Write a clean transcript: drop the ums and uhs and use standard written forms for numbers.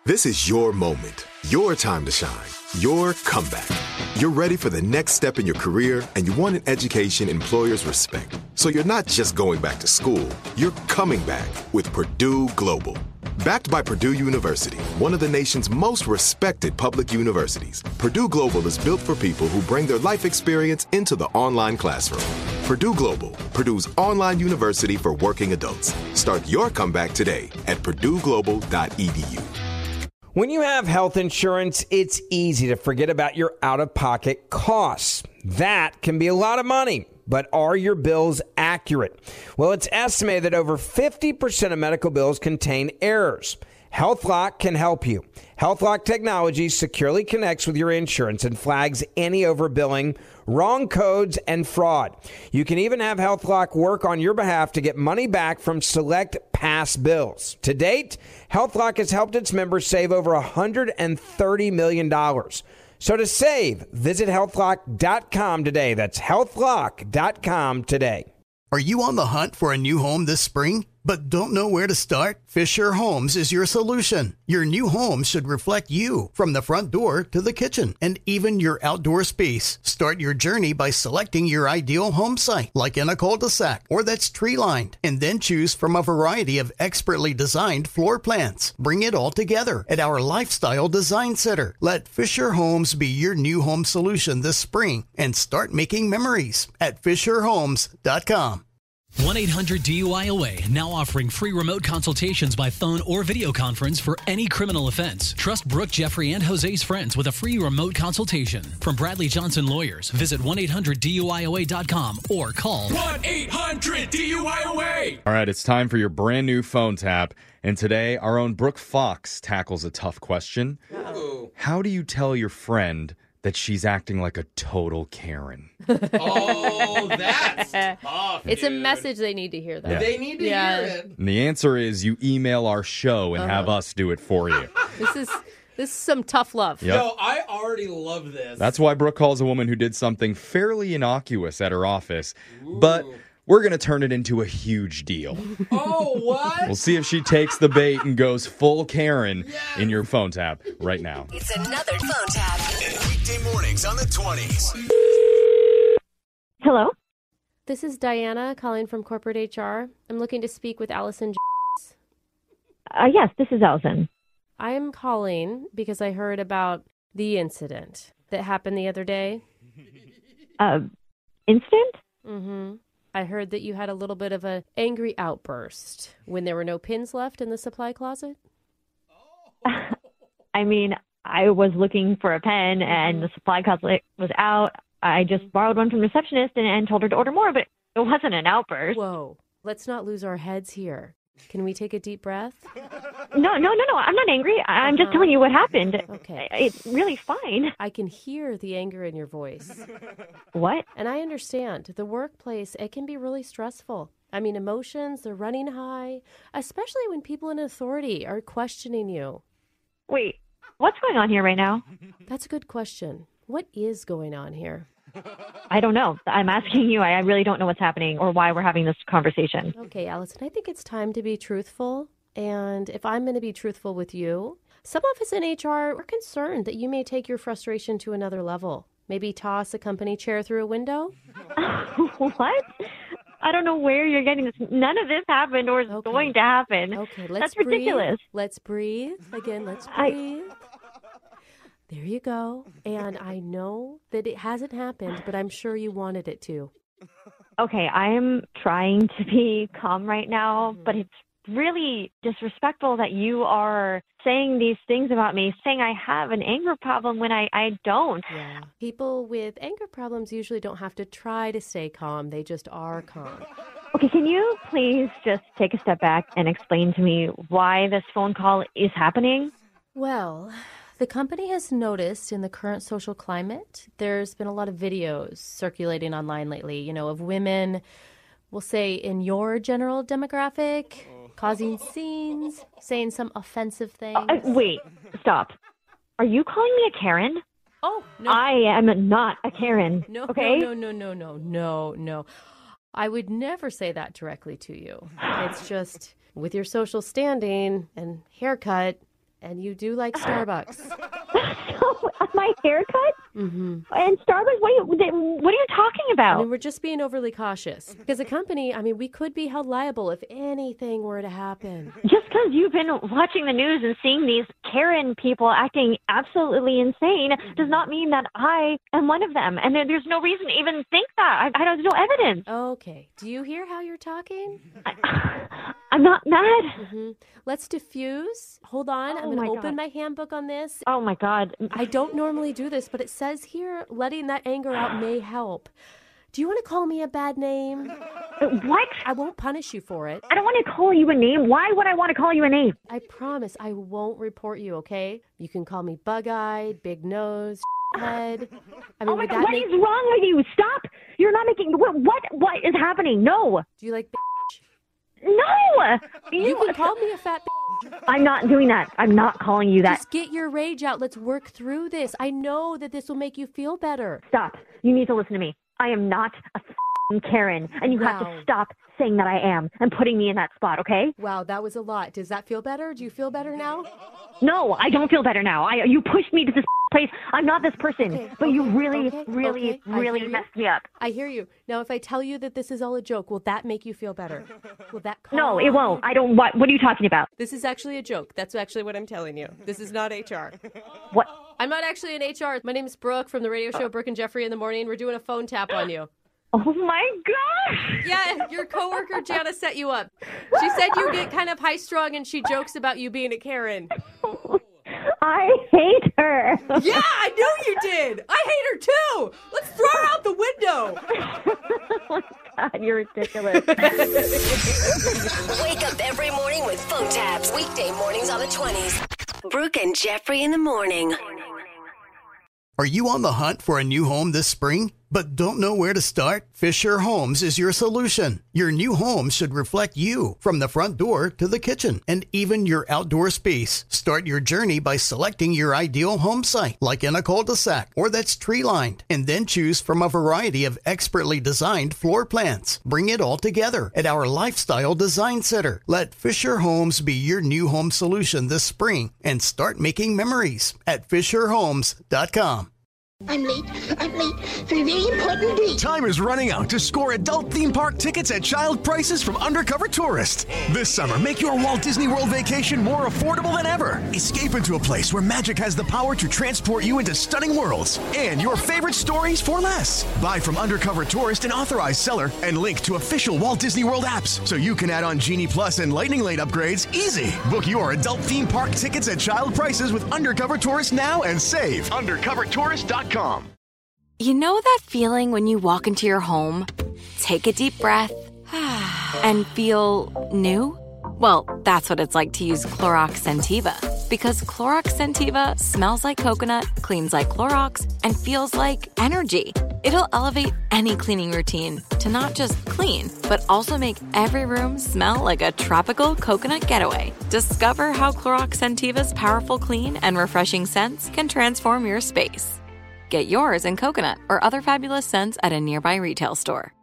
This is your moment, your time to shine, your comeback. You're ready for the next step in your career, and you want an education employers respect. So you're not just going back to school, you're coming back with Purdue Global. Backed by Purdue University, one of the nation's most respected public universities, Purdue Global is built for people who bring their life experience into the online classroom. Purdue Global, Purdue's online university for working adults. Start your comeback today at purdueglobal.edu. When you have health insurance, it's easy to forget about your out-of-pocket costs. That can be a lot of money, but are your bills accurate? Well, it's estimated that over 50% of medical bills contain errors. HealthLock can help you. HealthLock technology securely connects with your insurance and flags any overbilling, wrong codes, and fraud. You can even have HealthLock work on your behalf to get money back from select past bills. To date, HealthLock has helped its members save over $130 million. So to save, visit healthlock.com today. That's healthlock.com today. Are you on the hunt for a new home this spring, but don't know where to start? Fisher Homes is your solution. Your new home should reflect you, from the front door to the kitchen, and even your outdoor space. Start your journey by selecting your ideal home site, like in a cul-de-sac or that's tree-lined, and then choose from a variety of expertly designed floor plans. Bring it all together at our Lifestyle Design Center. Let Fisher Homes be your new home solution this spring and start making memories at FisherHomes.com. 1-800-DUI-AWAY, now offering free remote consultations by phone or video conference for any criminal offense. Trust Brooke, Jeffrey, and Jose's friends with a free remote consultation. From Bradley Johnson Lawyers, visit 1-800-DUI-AWAY.com or call 1-800-DUI-AWAY. All right, it's time for your brand new phone tap. And today, our own Brooke Fox tackles a tough question. Uh-oh. How do you tell your friend that she's acting like a total Karen? Oh, that's tough, It's dude. a message they need to hear, though. Yeah. They need to hear it. And the answer is you email our show and have us do it for you. This is some tough love. Yep. Yo, I already love this. That's why Brooke calls a woman who did something fairly innocuous at her office. But we're going to turn it into a huge deal. Oh, what? We'll see if she takes the bait and goes full Karen in your phone tap right now. It's another phone tap. Weekday mornings on the 20s. Hello? This is Diana calling from corporate HR. I'm looking to speak with Allison. Yes, this is Allison. I'm calling because I heard about the incident that happened the other day. Incident? Mm-hmm. I heard that you had a little bit of an angry outburst when there were no pins left in the supply closet. I mean, I was looking for a pen and the supply closet was out. I just borrowed one from the receptionist and told her to order more, but it wasn't an outburst. Whoa, let's not lose our heads here. Can we take a deep breath? No. I'm not angry. I'm just telling you what happened. Okay. It's really fine. I can hear the anger in your voice. What? And I understand. The workplace, it can be really stressful. I mean, emotions, they're running high, especially when people in authority are questioning you. Wait, what's going on here right now? That's a good question. What is going on here? I don't know. I'm asking you. I really don't know what's happening or why we're having this conversation. Okay, Allison, I think it's time to be truthful. And if I'm going to be truthful with you, some of us in HR are concerned that you may take your frustration to another level. Maybe toss a company chair through a window? What? I don't know where you're getting this. None of this happened or is going to happen. Okay, That's ridiculous. Let's breathe. Again, let's breathe. There you go. And I know that it hasn't happened, but I'm sure you wanted it to. Okay, I am trying to be calm right now, but it's really disrespectful that you are saying these things about me, saying I have an anger problem when I don't. Yeah. People with anger problems usually don't have to try to stay calm. They just are calm. Okay, can you please just take a step back and explain to me why this phone call is happening? Well, the company has noticed in the current social climate, there's been a lot of videos circulating online lately, of women, we'll say in your general demographic, causing scenes, saying some offensive things. Wait, stop. Are you calling me a Karen? Oh, no. I am not a Karen. No, okay? No. I would never say that directly to you. It's just with your social standing and haircut, And you do like Starbucks. So, my haircut? Mm-hmm. And Starbucks? What are you talking about? I mean, we're just being overly cautious. Because a company, I mean, we could be held liable if anything were to happen. Just because you've been watching the news and seeing these Karen people acting absolutely insane does not mean that I am one of them. And there's no reason to even think that. There's no evidence. Okay. Do you hear how you're talking? I'm not mad. Mm-hmm. Let's diffuse. Hold on. I'm going to open my handbook on this. Oh, my God. I don't normally do this, but it says here letting that anger out may help. Do you want to call me a bad name? What? I won't punish you for it. I don't want to call you a name. Why would I want to call you a name? I promise I won't report you, okay? You can call me bug-eyed, big nose, head. I mean, oh, my God, what is wrong with you? Stop. You're not making... What is happening? No. Do you like No! You can call me a fat bitch. I'm not doing that. I'm not calling you that. Just get your rage out. Let's work through this. I know that this will make you feel better. Stop. You need to listen to me. I am not a Karen, and you have to stop saying that I am and putting me in that spot, okay? Wow, that was a lot. Does that feel better? Do you feel better now? No, I don't feel better now. You pushed me to this place. I'm not this person, but you really messed me up. I hear you. Now, if I tell you that this is all a joke, will that make you feel better? Will that calm? No, it won't. I don't. What are you talking about? This is actually a joke. That's actually what I'm telling you. This is not HR. What? I'm not actually in HR. My name is Brooke from the radio show Brooke and Jeffrey in the Morning. We're doing a phone tap on you. Oh, my gosh. Yeah, your coworker Jana set you up. She said you get kind of high-strung, and she jokes about you being a Karen. I hate her. Yeah, I knew you did. I hate her, too. Let's throw her out the window. Oh, my God, you're ridiculous. Wake up every morning with phone taps. Weekday mornings on the 20s. Brooke and Jeffrey in the Morning. Are you on the hunt for a new home this spring, but don't know where to start? Fisher Homes is your solution. Your new home should reflect you, from the front door to the kitchen, and even your outdoor space. Start your journey by selecting your ideal home site, like in a cul-de-sac or that's tree-lined, and then choose from a variety of expertly designed floor plans. Bring it all together at our Lifestyle Design Center. Let Fisher Homes be your new home solution this spring and start making memories at FisherHomes.com. I'm late for a very important date. Time is running out to score adult theme park tickets at child prices from Undercover Tourist. This summer, make your Walt Disney World vacation more affordable than ever. Escape into a place where magic has the power to transport you into stunning worlds and your favorite stories for less. Buy from Undercover Tourist, an authorized seller, and link to official Walt Disney World apps so you can add on Genie Plus and Lightning Lane upgrades easy. Book your adult theme park tickets at child prices with Undercover Tourist now and save. UndercoverTourist.com. You know that feeling when you walk into your home, take a deep breath, and feel new? Well, that's what it's like to use Clorox Scentiva. Because Clorox Scentiva smells like coconut, cleans like Clorox, and feels like energy. It'll elevate any cleaning routine to not just clean, but also make every room smell like a tropical coconut getaway. Discover how Clorox Scentiva's powerful clean and refreshing scents can transform your space. Get yours in coconut or other fabulous scents at a nearby retail store.